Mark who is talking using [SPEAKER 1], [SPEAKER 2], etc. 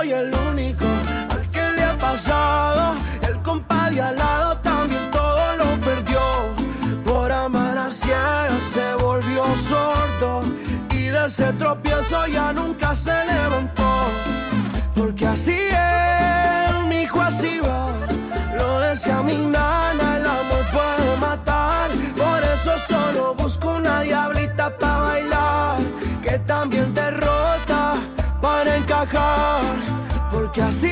[SPEAKER 1] soy el único al que le ha pasado. El compadre al lado también todo lo perdió. Por amar a ciegas se volvió sordo. Y de ese tropiezo ya nunca se levantó. Porque así es, mijo, así va. Lo decía mi nana, el amor puede matar. Por eso solo busco una diablita pa' bailar, que también te rota para encajar. Porque así